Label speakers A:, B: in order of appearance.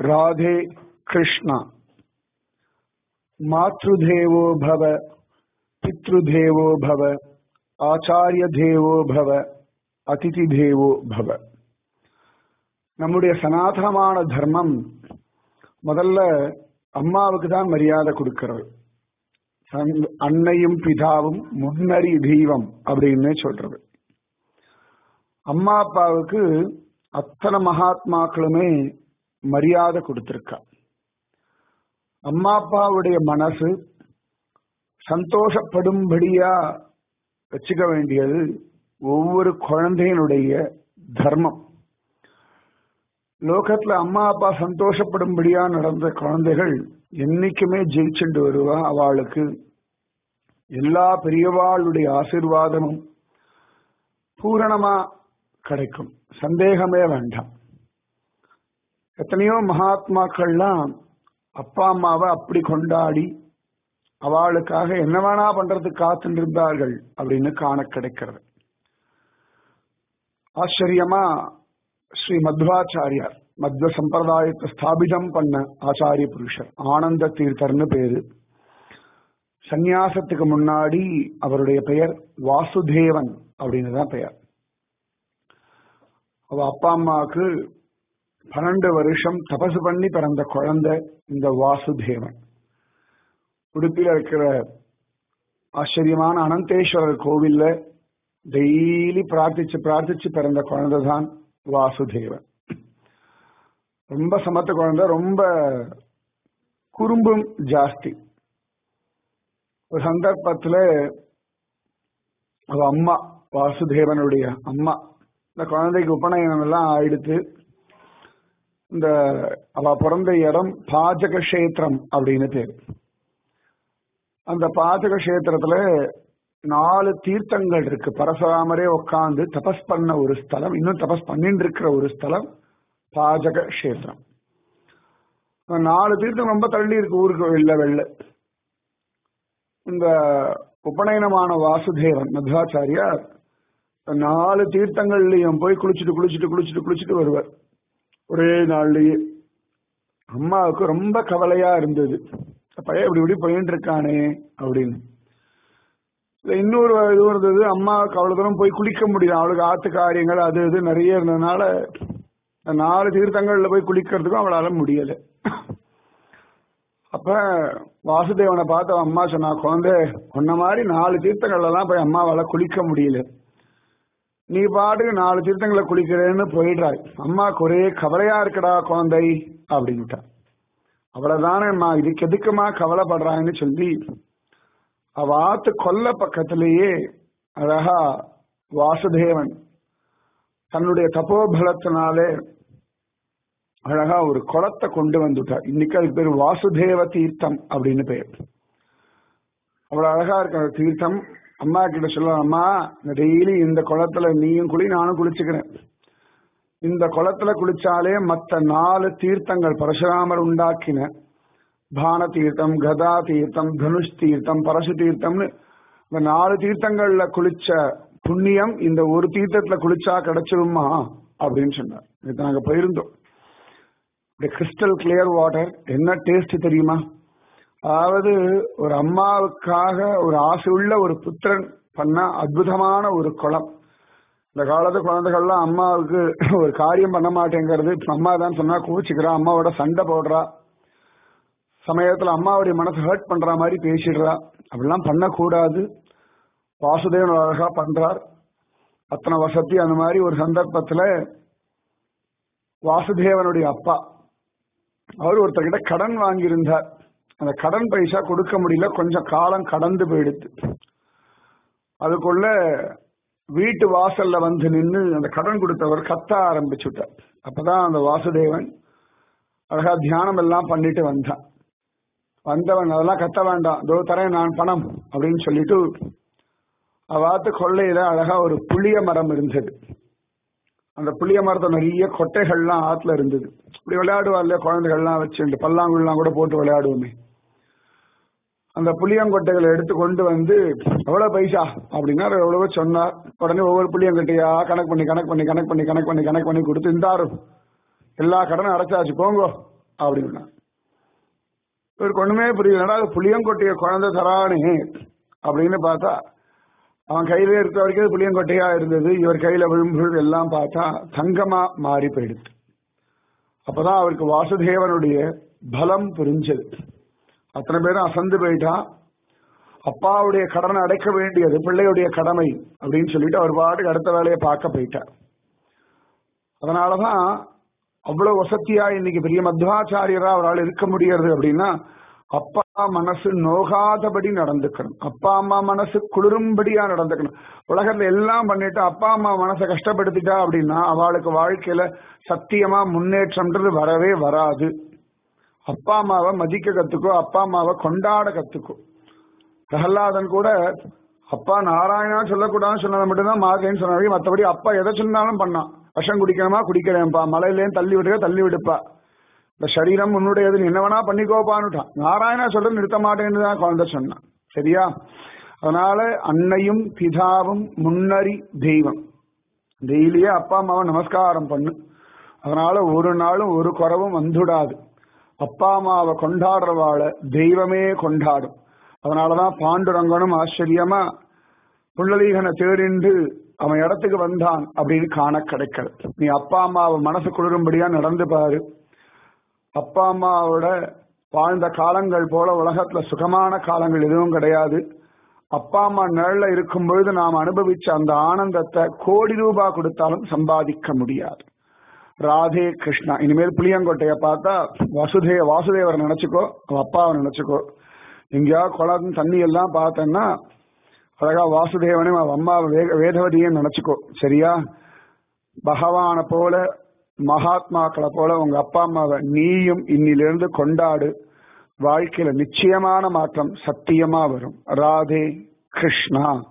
A: राधे कृष्णा। मातृदेवो भव, पितृदेवो भव, आचार्य देवो भव, அதிதி தேவோ பவ. நம்முடைய சனாதனமான தர்மம் முதல்ல அம்மாவுக்கு தான் மரியாதை கொடுக்கிறது. அன்னையும் பிதாவும் முன்னறி தெய்வம் அப்படின்னு சொல்றது. அம்மா அப்பாவுக்கு அத்தனை மகாத்மாக்களுமே மரியாதை கொடுத்திருக்கா. அம்மா அப்பாவுடைய மனசு சந்தோஷப்படும்படியா வச்சுக்க வேண்டியது ஒவ்வொரு குழந்தையினுடைய தர்மம். லோகத்துல அம்மா அப்பா சந்தோஷப்படும்படியா நடந்த குழந்தைகள் என்னைக்குமே ஜெயிச்சுட்டு வருவா. அவளுக்கு எல்லா பெரியவாளுடைய ஆசீர்வாதமும் பூரணமா கிடைக்கும், சந்தேகமே வேண்டாம். எத்தனையோ மகாத்மாக்கள்லாம் அப்பா அம்மாவை அப்படி கொண்டாடி அவளுக்காக என்ன வேணா பண்றதுக்கு காத்துட்டு இருந்தார்கள் அப்படின்னு காண கிடைக்கிறது. ஆச்சரியமா ஸ்ரீ மத்வாச்சாரியார், மத்வ சம்பிரதாயத்தை ஸ்தாபிதம் பண்ண ஆச்சாரிய புருஷர், ஆனந்த தீர்த்தர்னு பேரு. சந்நியாசத்துக்கு முன்னாடி அவருடைய பெயர் வாசுதேவன் அப்படின்னு தான் பெயர். அவ அப்பா அம்மாவுக்கு 12 வருஷம் தபசு பண்ணி பிறந்த குழந்தை இந்த வாசுதேவன். உடுப்பில இருக்கிற ஆச்சரியமான அனந்தேஸ்வரர் கோவில்ல டெய்லி பிரார்த்திச்சு பிறந்த குழந்தை தான் வாசுதேவன். ரொம்ப சமத்த குழந்தை, ரொம்ப குறும்பும் ஜாஸ்தி. ஒரு சந்தர்ப்பத்துல அவ அம்மா, வாசுதேவனுடைய அம்மா, இந்த குழந்தைக்கு உபநயனம் எல்லாம் ஆயிடுத்து. இந்த அவ பிறந்த இடம் பாஜக கஷேத்திரம் அப்படின்னு பேரு. அந்த பாஜக கஷேத்திரத்துல 4 தீர்த்தங்கள் இருக்கு. பரசுராமரே உட்கார்ந்து தபஸ் பண்ண ஒரு ஸ்தலம், இன்னும் தபஸ் பண்ணிட்டு இருக்கிற ஒரு ஸ்தலம் பாஜக கஷேத்திரம். 4 தீர்த்தம் ரொம்ப தள்ளி இருக்கு, ஊருக்கு வெள்ள. இந்த உபநயனமான வாசுதேவன் மத்வாச்சாரியார் 4 தீர்த்தங்கள்லயும் போய் குளிச்சுட்டு வருவார் ஒரே நாள்லயே. அம்மாவுக்கு ரொம்ப கவலையா இருந்தது, பையன் இப்படி போயிட்டு இருக்கானே அப்படின்னு. இன்னொரு இது இருந்தது, அம்மாவுக்கு அவ்வளவு தூரம் போய் குளிக்க முடியல, அவளுக்கு ஆத்து காரியங்கள் அது இது நிறைய இருந்ததுனால 4 தீர்த்தங்கள்ல போய் குளிக்கிறதுக்கும் அவளால முடியல. அப்ப வாசுதேவனை பார்த்து அம்மா சொன்னா, குழந்தை சொன்ன மாதிரி 4 தீர்த்தங்கள்ல எல்லாம் போய் அம்மாவால குளிக்க முடியல, நீ பாட்டுக்கு 4 தீர்த்தங்களை குளிக்கிறேன்னு போயிடுறாய், அம்மாவுக்கு ஒரே கவலையா இருக்கடா குழந்தை அப்படின்ட்டா. அவ்வளவுதானே அம்மா, இதுக்கு எதுக்குமா கவலைப்படுறான்னு சொல்லி அவ ஆத்து கொல்ல பக்கத்திலேயே அழகா வாசுதேவன் தன்னுடைய தபோபலத்தினாலே அழகா ஒரு குளத்தை கொண்டு வந்துட்டார். இன்னைக்கு அதுக்கு பேர் வாசுதேவ தீர்த்தம் அப்படின்னு பேர். அவ்வளவு அழகா இருக்க தீர்த்தம். அம்மா கிட்ட சொல்ல, அம்மா டெய்லி இந்த குளத்துல நீயும் குளி, நானும் குளிச்சுக்கிறேன். இந்த குளத்துல குளிச்சாலே மற்ற 4 தீர்த்தங்கள் பரசுராமர் உண்டாக்கின பான தீர்த்தம், கதா தீர்த்தம், தனுஷ் தீர்த்தம், பரசு தீர்த்தம்னு இந்த 4 தீர்த்தங்கள்ல குளிச்ச புண்ணியம் இந்த ஒரு தீர்த்தத்துல குளிச்சா கிடைச்சிருமா அப்படின்னு சொன்னார். இது நாங்க போயிருந்தோம். கிறிஸ்டல் கிளியர் வாட்டர், என்ன டேஸ்ட் தெரியுமா? அதாவது ஒரு அம்மாவுக்காக ஒரு ஆசை உள்ள ஒரு புத்திரன் பண்ண அற்புதமான ஒரு குளம். இந்த காலத்து குழந்தைகள்லாம் அம்மாவுக்கு ஒரு காரியம் பண்ண மாட்டேங்கிறது, அம்மா தான் சொன்னா கோச்சிக்கிறா, அம்மாவோட சண்டை போடுறா, சமயத்துல அம்மாவுடைய மனசை ஹர்ட் பண்ற மாதிரி பேசிடுறா. அப்படிலாம் பண்ணக்கூடாது. வாசுதேவன் அழகா பண்றார், அத்தனை வசதி. அந்த மாதிரி ஒரு சந்தர்ப்பத்துல வாசுதேவனுடைய அப்பா அவர் ஒருத்தர்கிட்ட கடன் வாங்கியிருந்தார். அந்த கடன் பைசா கொடுக்க முடியல, கொஞ்சம் காலம் கடந்து போயிடுது. அதுக்குள்ள வீட்டு வாசல்ல வந்து நின்று அந்த கடன் கொடுத்தவர் கத்த ஆரம்பிச்சுட்டார். அப்பதான் அந்த வாசுதேவன் அழகா தியானம் எல்லாம் பண்ணிட்டு வந்தவன் அதெல்லாம் கத்த வேண்டாம், இதோ தரேன் நான் பணம் அப்படின்னு சொல்லிட்டு அவாத்து கொள்ளையில அழகா ஒரு புளிய மரம் இருந்தது. அந்த புளிய மரத்தை நிறைய கொட்டைகள்லாம் ஆத்துல இருந்தது. இப்படி விளையாடுவார்ல குழந்தைகள்லாம் வச்சு, பல்லாங்குலாம் கூட போட்டு விளையாடுவோமே, அந்த புளியங்கொட்டைகளை எடுத்து கொண்டு வந்து எவ்வளவு பைசா அப்படின்னா எவ்வளவோ சொன்னார். உடனே ஒவ்வொரு புளியங்கொட்டையா கணக்கு பண்ணி கொடுத்து, இந்தாரும் எல்லா கடனும் அடைச்சாச்சு போங்கோ அப்படின்னா இவருக்கு ஒண்ணுமே புரியலடா, அது புளியங்கொட்டைய குழந்தை தரானே அப்படின்னு பார்த்தா அவன் கையில இருக்க வரைக்கும் புளியங்கொட்டையா இருந்தது. இவர் கையில விழும்புகள் எல்லாம் பார்த்தா தங்கமா மாறி போயிடுது. அப்பதான் அவருக்கு வாசுதேவனுடைய பலம் புரிஞ்சது. அத்தனை பேரும் அசந்து போயிட்டா. அப்பாவுடைய கடனை அடைக்க வேண்டியது பிள்ளையுடைய கடமை அப்படின்னு சொல்லிட்டு அவர் பாட்டுக்கு அடுத்த வேலையை பார்க்க போயிட்டார். அதனாலதான் அவ்வளவு வசதியா இன்னைக்கு பெரிய மத்வாச்சாரியரா அவரால் இருக்க முடியறது அப்படின்னா அப்பா மனசு நோகாதபடி நடந்துக்கணும், அப்பா அம்மா மனசு குளிரும்படியா நடந்துக்கணும். உலகத்துல எல்லாம் பண்ணிட்டு அப்பா அம்மா மனசை கஷ்டப்படுத்திட்டா அப்படின்னா அவளுக்கு வாழ்க்கையில சத்தியமா முன்னேற்றம்ன்றது வரவே வராது. அப்பா அம்மாவை மதிக்க கத்துக்கோ, அப்பா அம்மாவை கொண்டாட கத்துக்கோ. பிரகலாதன் கூட அப்பா நாராயணா சொல்லக்கூடாதுன்னு சொன்னதை மட்டும்தான் மார்கேன்னு சொன்னாங்க. மற்றபடி அப்பா எதை சொன்னாலும் பண்ணான். விஷம் குடிக்கணுமா குடிக்கிறேன்ப்பா, மலையிலேயும் தள்ளி விடுற தள்ளி விடுப்பா, இந்த சரீரம் உன்னுடையது, நீ என்ன வேணா பண்ணிக்கோப்பான்னுட்டான். நாராயணா சொல்றது நிறுத்த மாட்டேன்னு தான் குழந்தை சொன்னான். சரியா? அதனால அன்னையும் பிதாவும் முன்னறி தெய்வம். டெய்லியே அப்பா அம்மாவை நமஸ்காரம் பண்ணு. அதனால ஒரு நாளும் ஒரு குறவும் வந்துடாது. அப்பா அம்மாவை கொண்டாடுறவாளை தெய்வமே கொண்டாடும். அதனாலதான் பாண்டுரங்கனும் ஆச்சரியமா புள்ளலீகனை தேடிண்டு அவன் இடத்துக்கு வந்தான் அப்படின்னு காண கிடைக்கிறது. நீ அப்பா அம்மாவை மனசு குளிரும்படியா நடந்து பாரு. அப்பா அம்மாவோட வாழ்ந்த காலங்கள் போல உலகத்துல சுகமான காலங்கள் எதுவும் கிடையாது. அப்பா அம்மா நிழல்ல இருக்கும் பொழுது நாம் அனுபவிச்ச அந்த ஆனந்தத்தை கோடி ரூபாய் கொடுத்தாலும் சம்பாதிக்க முடியாது. ராதே கிருஷ்ணா. இனிமேல் புளியங்கொட்டைய பார்த்தா வாசுதேவரை நினைச்சுக்கோ, அவன் அப்பாவை நினைச்சுக்கோ. எங்கேயா குளம் தண்ணி எல்லாம் பார்த்தேன்னா அழகா வாசுதேவனையும் அவன் அம்மா வேதவதியும் நினைச்சுக்கோ. சரியா? பகவானை போல மகாத்மாக்களை போல உங்க அப்பா அம்மாவை நீயும் இன்னிலிருந்து கொண்டாடு. வாழ்க்கையில நிச்சயமான மாற்றம் சத்தியமா வரும். ராதே கிருஷ்ணா.